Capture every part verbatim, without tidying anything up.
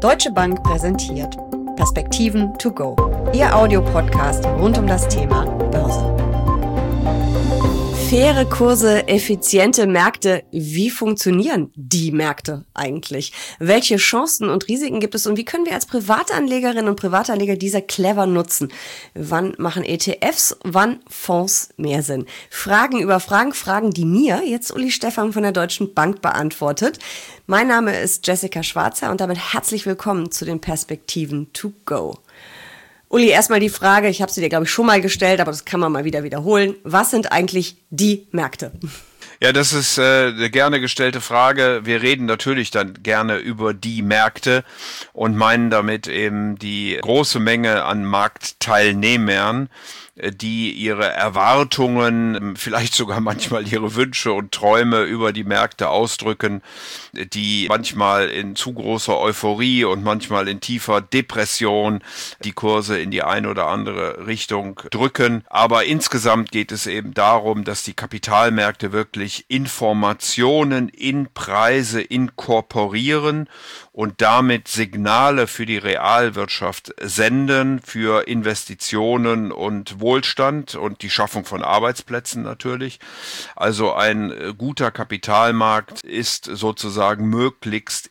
Deutsche Bank präsentiert Perspektiven to go, Ihr Audiopodcast rund um das Thema Börse. Faire Kurse, effiziente Märkte. Wie funktionieren die Märkte eigentlich? Welche Chancen und Risiken gibt es und wie können wir als Privatanlegerinnen und Privatanleger diese clever nutzen? Wann machen E T Fs, wann Fonds mehr Sinn? Fragen über Fragen, Fragen, die mir jetzt Uli Stephan von der Deutschen Bank beantwortet. Mein Name ist Jessica Schwarzer und damit herzlich willkommen zu den Perspektiven to go. Uli, erstmal die Frage, ich habe sie dir, glaube ich, schon mal gestellt, aber das kann man mal wieder wiederholen. Was sind eigentlich die Märkte? Ja, das ist äh, eine gerne gestellte Frage. Wir reden natürlich dann gerne über die Märkte und meinen damit eben die große Menge an Marktteilnehmern, die ihre Erwartungen, vielleicht sogar manchmal ihre Wünsche und Träume über die Märkte ausdrücken, die manchmal in zu großer Euphorie und manchmal in tiefer Depression die Kurse in die eine oder andere Richtung drücken. Aber insgesamt geht es eben darum, dass die Kapitalmärkte wirklich Informationen in Preise inkorporieren und damit Signale für die Realwirtschaft senden, für Investitionen und Wohlstand und die Schaffung von Arbeitsplätzen natürlich. Also ein guter Kapitalmarkt ist sozusagen möglichst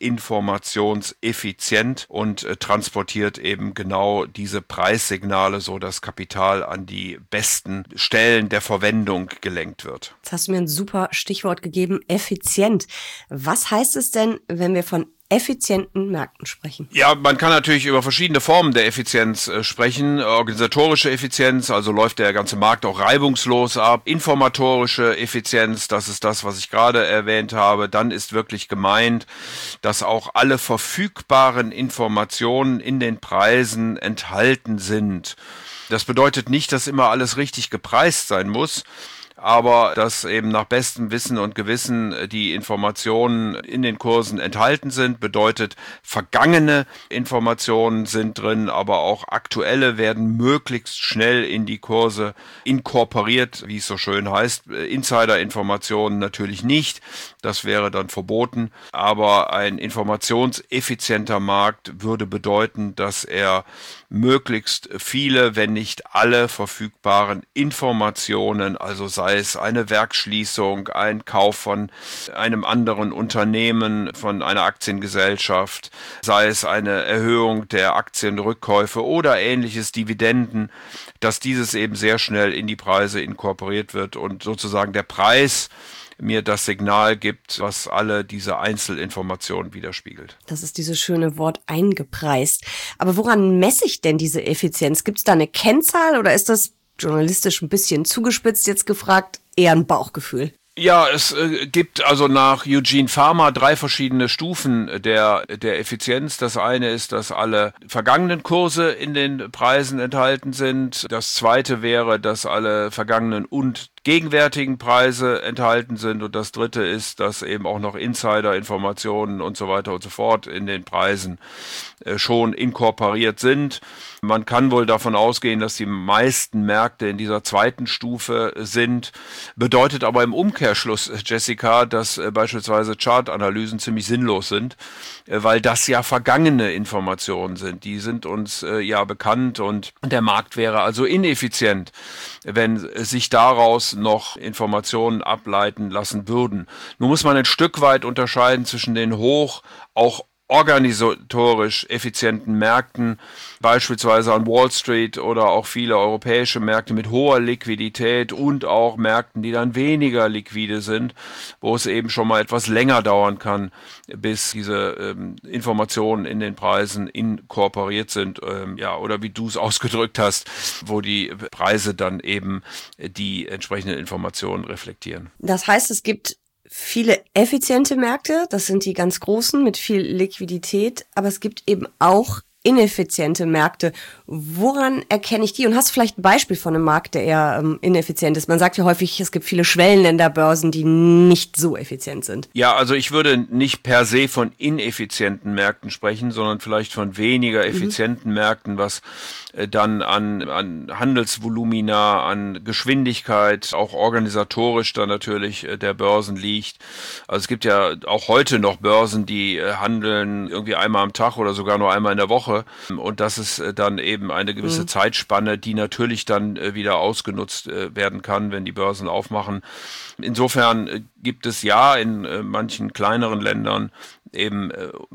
informationseffizient und äh, transportiert eben genau diese Preissignale, so dass Kapital an die besten Stellen der Verwendung gelenkt wird. Jetzt hast du mir ein super Stichwort gegeben, effizient. Was heißt es denn, wenn wir von effizienten Märkten sprechen? Ja, man kann natürlich über verschiedene Formen der Effizienz äh, sprechen. Organisatorische Effizienz, also läuft der ganze Markt auch reibungslos ab. Informatorische Effizienz, das ist das, was ich gerade erwähnt habe. Dann ist wirklich gemeint, dass auch alle verfügbaren Informationen in den Preisen enthalten sind. Das bedeutet nicht, dass immer alles richtig gepreist sein muss, aber dass eben nach bestem Wissen und Gewissen die Informationen in den Kursen enthalten sind, bedeutet, vergangene Informationen sind drin, aber auch aktuelle werden möglichst schnell in die Kurse inkorporiert, wie es so schön heißt. Insider-Informationen natürlich nicht, das wäre dann verboten, aber ein informationseffizienter Markt würde bedeuten, dass er möglichst viele, wenn nicht alle verfügbaren Informationen, also sei es eine Werksschließung, ein Kauf von einem anderen Unternehmen, von einer Aktiengesellschaft, sei es eine Erhöhung der Aktienrückkäufe oder ähnliches, Dividenden, dass dieses eben sehr schnell in die Preise inkorporiert wird und sozusagen der Preis mir das Signal gibt, was alle diese Einzelinformationen widerspiegelt. Das ist dieses schöne Wort eingepreist. Aber woran messe ich denn diese Effizienz? Gibt es da eine Kennzahl oder ist das journalistisch ein bisschen zugespitzt jetzt gefragt, eher ein Bauchgefühl? Ja, es äh, gibt also nach Eugene Fama drei verschiedene Stufen der der Effizienz. Das eine ist, dass alle vergangenen Kurse in den Preisen enthalten sind. Das zweite wäre, dass alle vergangenen und gegenwärtigen Preise enthalten sind. Und das dritte ist, dass eben auch noch Insider-Informationen und so weiter und so fort in den Preisen äh, schon inkorporiert sind. Man kann wohl davon ausgehen, dass die meisten Märkte in dieser zweiten Stufe sind. Bedeutet aber im Umkehrschluss, Jessica, dass äh, beispielsweise Chartanalysen ziemlich sinnlos sind, äh, weil das ja vergangene Informationen sind. Die sind uns äh, ja bekannt und der Markt wäre also ineffizient, wenn sich daraus noch Informationen ableiten lassen würden. Nun muss man ein Stück weit unterscheiden zwischen den hoch, auch organisatorisch effizienten Märkten, beispielsweise an Wall Street oder auch viele europäische Märkte mit hoher Liquidität und auch Märkten, die dann weniger liquide sind, wo es eben schon mal etwas länger dauern kann, bis diese ähm, Informationen in den Preisen inkorporiert sind, ähm, ja, oder wie du es ausgedrückt hast, wo die Preise dann eben die entsprechenden Informationen reflektieren. Das heißt, es gibt viele effiziente Märkte, das sind die ganz großen mit viel Liquidität, aber es gibt eben auch ineffiziente Märkte. Woran erkenne ich die? Und hast du vielleicht ein Beispiel von einem Markt, der eher ähm, ineffizient ist? Man sagt ja häufig, es gibt viele Schwellenländerbörsen, die nicht so effizient sind. Ja, also ich würde nicht per se von ineffizienten Märkten sprechen, sondern vielleicht von weniger effizienten mhm. Märkten, was äh, dann an, an Handelsvolumina, an Geschwindigkeit, auch organisatorisch dann natürlich äh, der Börsen liegt. Also es gibt ja auch heute noch Börsen, die äh, handeln irgendwie einmal am Tag oder sogar nur einmal in der Woche. Und das ist dann eben eine gewisse mhm. Zeitspanne, die natürlich dann wieder ausgenutzt werden kann, wenn die Börsen aufmachen. Insofern gibt es ja in manchen kleineren Ländern eben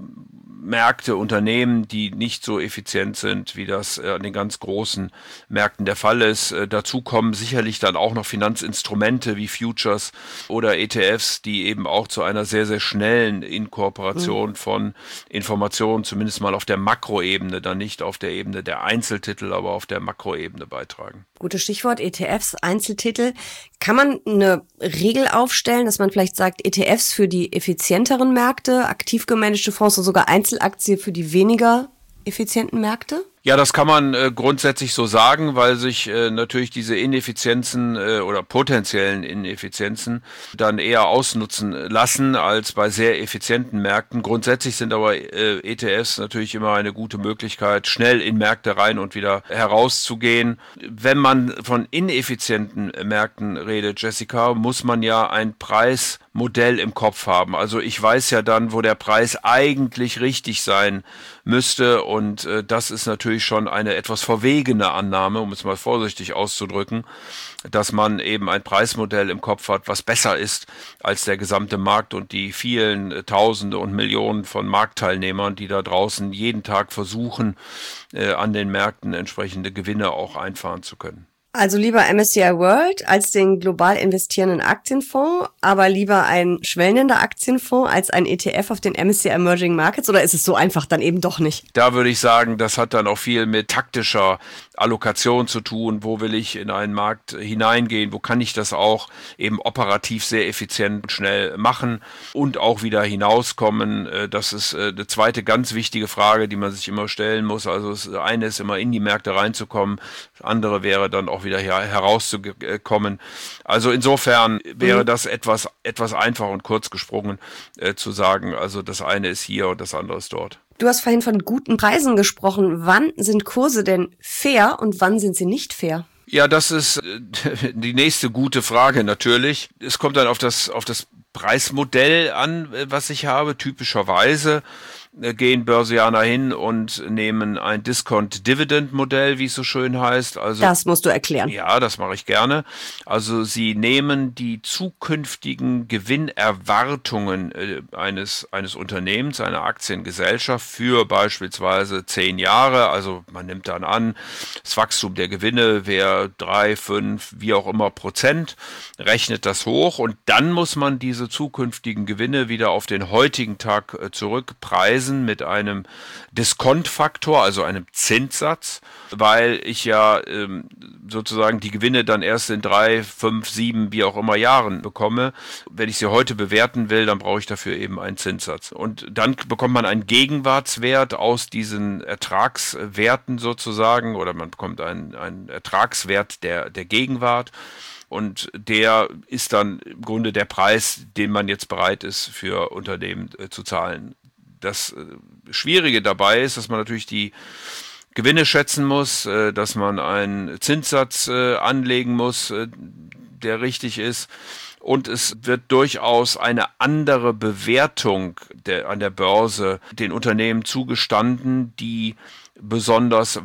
Märkte, Unternehmen, die nicht so effizient sind, wie das an den ganz großen Märkten der Fall ist. Dazu kommen sicherlich dann auch noch Finanzinstrumente wie Futures oder E T Fs, die eben auch zu einer sehr, sehr schnellen Inkorporation mhm. von Informationen, zumindest mal auf der Makroebene, dann nicht auf der Ebene der Einzeltitel, aber auf der Makroebene beitragen. Gutes Stichwort, E T Fs, Einzeltitel. Kann man eine Regel aufstellen, dass man vielleicht sagt, E T Fs für die effizienteren Märkte, aktiv gemanagte Fonds oder sogar Einzelaktien für die weniger effizienten Märkte? Ja, das kann man äh, grundsätzlich so sagen, weil sich äh, natürlich diese Ineffizienzen äh, oder potenziellen Ineffizienzen dann eher ausnutzen lassen als bei sehr effizienten Märkten. Grundsätzlich sind aber äh, E T Fs natürlich immer eine gute Möglichkeit, schnell in Märkte rein und wieder herauszugehen. Wenn man von ineffizienten Märkten redet, Jessica, muss man ja ein Preismodell im Kopf haben. Also ich weiß ja dann, wo der Preis eigentlich richtig sein müsste, und äh, das ist natürlich schon eine etwas verwegene Annahme, um es mal vorsichtig auszudrücken, dass man eben ein Preismodell im Kopf hat, was besser ist als der gesamte Markt und die vielen äh, Tausende und Millionen von Marktteilnehmern, die da draußen jeden Tag versuchen, äh, an den Märkten entsprechende Gewinne auch einfahren zu können. Also lieber M S C I World als den global investierenden Aktienfonds, aber lieber ein schwellender Aktienfonds als ein E T F auf den M S C I Emerging Markets, oder ist es so einfach dann eben doch nicht? Da würde ich sagen, das hat dann auch viel mit taktischer Allokation zu tun. Wo will ich in einen Markt hineingehen? Wo kann ich das auch eben operativ sehr effizient und schnell machen und auch wieder hinauskommen? Das ist eine zweite ganz wichtige Frage, die man sich immer stellen muss. Also das eine ist immer in die Märkte reinzukommen, das andere wäre dann auch wieder hier herauszukommen. Also insofern wäre mhm. das etwas, etwas einfach und kurz gesprungen äh, zu sagen, also das eine ist hier und das andere ist dort. Du hast vorhin von guten Preisen gesprochen. Wann sind Kurse denn fair und wann sind sie nicht fair? Ja, das ist die nächste gute Frage natürlich. Es kommt dann auf das, auf das Preismodell an, was ich habe. Typischerweise gehen Börsianer hin und nehmen ein Discount-Dividend-Modell, wie es so schön heißt. Also, das musst du erklären. Ja, das mache ich gerne. Also sie nehmen die zukünftigen Gewinnerwartungen äh, eines, eines Unternehmens, einer Aktiengesellschaft für beispielsweise zehn Jahre. Also man nimmt dann an, das Wachstum der Gewinne wäre drei, fünf, wie auch immer Prozent, rechnet das hoch und dann muss man diese zukünftigen Gewinne wieder auf den heutigen Tag äh, zurückpreisen mit einem Diskontfaktor, also einem Zinssatz, weil ich ja ähm, sozusagen die Gewinne dann erst in drei, fünf, sieben, wie auch immer Jahren bekomme. Wenn ich sie heute bewerten will, dann brauche ich dafür eben einen Zinssatz. Und dann bekommt man einen Gegenwartswert aus diesen Ertragswerten sozusagen, oder man bekommt einen, einen Ertragswert der, der Gegenwart. Und der ist dann im Grunde der Preis, den man jetzt bereit ist, für Unternehmen äh, zu zahlen. Das äh, Schwierige dabei ist, dass man natürlich die Gewinne schätzen muss, äh, dass man einen Zinssatz äh, anlegen muss, äh, der richtig ist. Und es wird durchaus eine andere Bewertung der, an der Börse den Unternehmen zugestanden, die besonders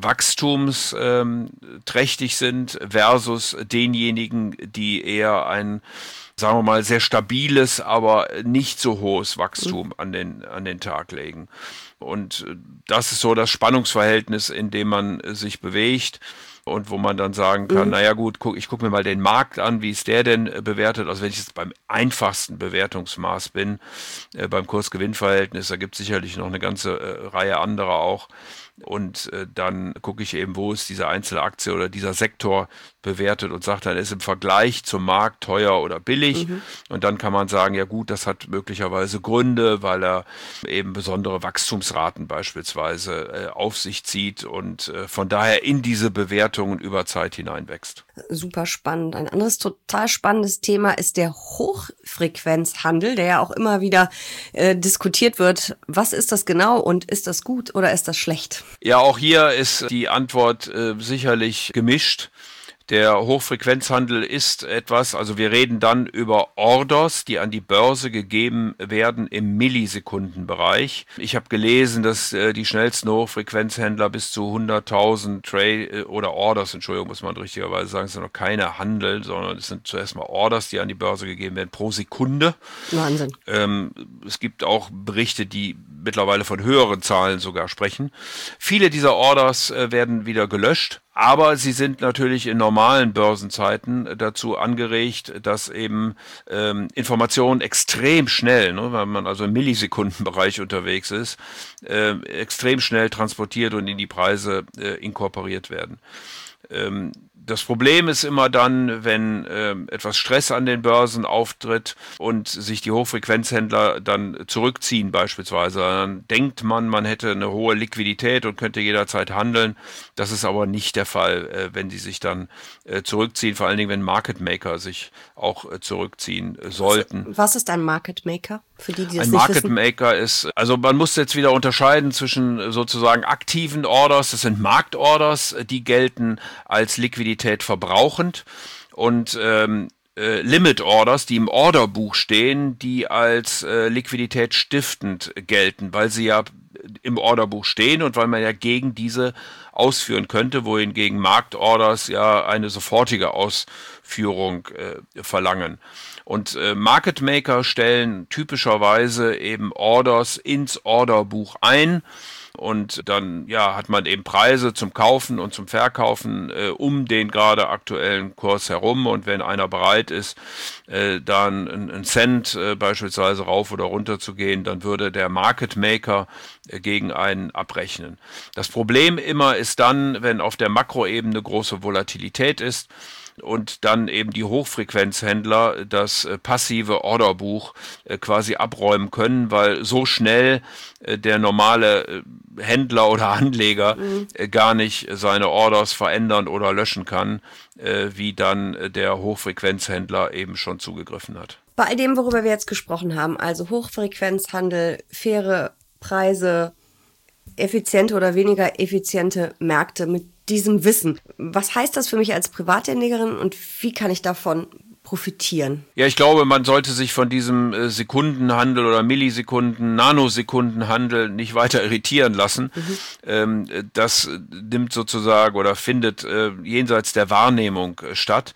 wachstumsträchtig sind versus denjenigen, die eher ein, sagen wir mal, sehr stabiles, aber nicht so hohes Wachstum an den, an den Tag legen. Und das ist so das Spannungsverhältnis, in dem man sich bewegt. und wo man dann sagen kann, mhm. naja gut, guck, ich gucke mir mal den Markt an, wie ist der denn äh, bewertet? Also wenn ich jetzt beim einfachsten Bewertungsmaß bin, äh, beim Kurs-Gewinn-Verhältnis, da gibt es sicherlich noch eine ganze äh, Reihe anderer auch. Und äh, dann gucke ich eben, wo ist diese einzelne Aktie oder dieser Sektor bewertet und sagt dann, ist im Vergleich zum Markt teuer oder billig. Mhm. Und dann kann man sagen, ja gut, das hat möglicherweise Gründe, weil er eben besondere Wachstumsraten beispielsweise äh, auf sich zieht und äh, von daher in diese Bewertungen über Zeit hineinwächst. Super spannend. Ein anderes total spannendes Thema ist der Hochfrequenzhandel, der ja auch immer wieder äh, diskutiert wird. Was ist das genau und ist das gut oder ist das schlecht? Ja, auch hier ist die Antwort äh, sicherlich gemischt. Der Hochfrequenzhandel ist etwas, also wir reden dann über Orders, die an die Börse gegeben werden im Millisekundenbereich. Ich habe gelesen, dass äh, die schnellsten Hochfrequenzhändler bis zu hunderttausend Trade äh, oder Orders, Entschuldigung, muss man richtigerweise sagen, es sind noch keine Handel, sondern es sind zuerst mal Orders, die an die Börse gegeben werden pro Sekunde. Wahnsinn. Ähm, es gibt auch Berichte, die mittlerweile von höheren Zahlen sogar sprechen. Viele dieser Orders äh, werden wieder gelöscht. Aber sie sind natürlich in normalen Börsenzeiten dazu angeregt, dass eben ähm, Informationen extrem schnell, ne, weil man also im Millisekundenbereich unterwegs ist, äh, extrem schnell transportiert und in die Preise äh, inkorporiert werden. Ähm, Das Problem ist immer dann, wenn äh, etwas Stress an den Börsen auftritt und sich die Hochfrequenzhändler dann zurückziehen beispielsweise. Dann denkt man, man hätte eine hohe Liquidität und könnte jederzeit handeln. Das ist aber nicht der Fall, äh, wenn die sich dann äh, zurückziehen, vor allen Dingen, wenn Market Maker sich auch äh, zurückziehen äh, sollten. Was, was ist ein Market Maker? Für die, die das ein nicht Market wissen. Maker ist, also man muss jetzt wieder unterscheiden zwischen sozusagen aktiven Orders, das sind Marktorders, die gelten als Liquidität verbrauchend, und ähm, äh, Limit Orders, die im Orderbuch stehen, die als äh, Liquidität stiftend gelten, weil sie ja im Orderbuch stehen und weil man ja gegen diese ausführen könnte, wohingegen Marktorders ja eine sofortige Ausführung äh, verlangen. Und äh, Market Maker stellen typischerweise eben Orders ins Orderbuch ein. Und dann ja hat man eben Preise zum Kaufen und zum Verkaufen äh, um den gerade aktuellen Kurs herum. Und wenn einer bereit ist, äh, dann einen Cent äh, beispielsweise rauf oder runter zu gehen, dann würde der Market Maker äh, gegen einen abrechnen. Das Problem immer ist dann, wenn auf der Makroebene große Volatilität ist und dann eben die Hochfrequenzhändler das äh, passive Orderbuch äh, quasi abräumen können, weil so schnell äh, der normale äh, Händler oder Anleger mhm. äh, gar nicht seine Orders verändern oder löschen kann, äh, wie dann äh, der Hochfrequenzhändler eben schon zugegriffen hat. Bei all dem, worüber wir jetzt gesprochen haben, also Hochfrequenzhandel, faire Preise, effiziente oder weniger effiziente Märkte, mit diesem Wissen. Was heißt das für mich als Privatanlegerin und wie kann ich davon profitieren? Ja, ich glaube, man sollte sich von diesem äh, Sekundenhandel oder Millisekunden, Nanosekundenhandel nicht weiter irritieren lassen. Mhm. Ähm, das nimmt sozusagen oder findet äh, jenseits der Wahrnehmung äh, statt.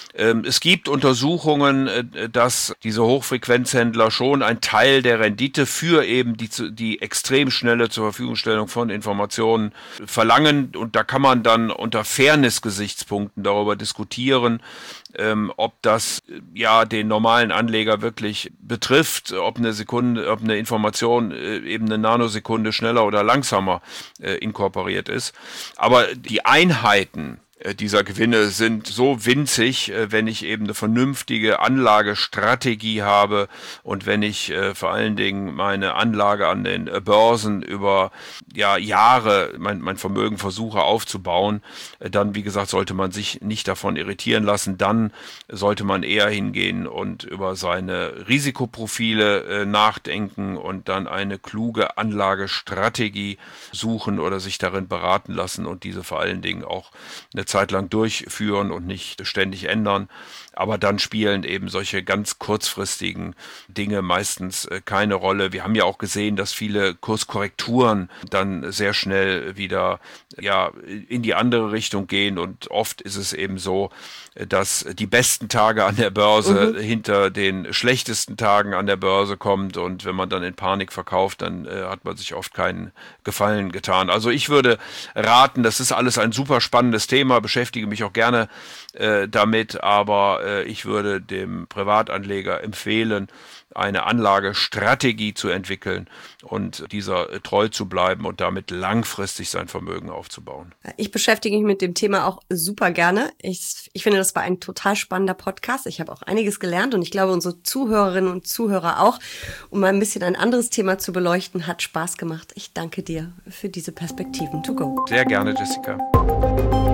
Es gibt Untersuchungen, dass diese Hochfrequenzhändler schon einen Teil der Rendite für eben die, die extrem schnelle zur Verfügungstellung von Informationen verlangen. Und da kann man dann unter Fairness-Gesichtspunkten darüber diskutieren, ähm, ob das ja den normalen Anleger wirklich betrifft, ob eine Sekunde, ob eine Information äh, eben eine Nanosekunde schneller oder langsamer äh, inkorporiert ist. Aber die Einheiten dieser Gewinne sind so winzig, wenn ich eben eine vernünftige Anlagestrategie habe und wenn ich äh, vor allen Dingen meine Anlage an den äh, Börsen über ja, Jahre mein, mein Vermögen versuche aufzubauen, äh, dann, wie gesagt, sollte man sich nicht davon irritieren lassen. Dann sollte man eher hingehen und über seine Risikoprofile äh, nachdenken und dann eine kluge Anlagestrategie suchen oder sich darin beraten lassen und diese vor allen Dingen auch eine Zeit lang durchführen und nicht ständig ändern. Aber dann spielen eben solche ganz kurzfristigen Dinge meistens äh, keine Rolle. Wir haben ja auch gesehen, dass viele Kurskorrekturen dann sehr schnell wieder ja in die andere Richtung gehen und oft ist es eben so, dass die besten Tage an der Börse mhm. hinter den schlechtesten Tagen an der Börse kommt und wenn man dann in Panik verkauft, dann äh, hat man sich oft keinen Gefallen getan. Also ich würde raten, das ist alles ein super spannendes Thema. Thema, beschäftige mich auch gerne äh, damit, aber äh, ich würde dem Privatanleger empfehlen, eine Anlagestrategie zu entwickeln und dieser äh, treu zu bleiben und damit langfristig sein Vermögen aufzubauen. Ich beschäftige mich mit dem Thema auch super gerne. Ich, ich finde, das war ein total spannender Podcast. Ich habe auch einiges gelernt und ich glaube, unsere Zuhörerinnen und Zuhörer auch. Um mal ein bisschen ein anderes Thema zu beleuchten, hat Spaß gemacht. Ich danke dir für diese Perspektiven to go. Sehr gerne, Jessica.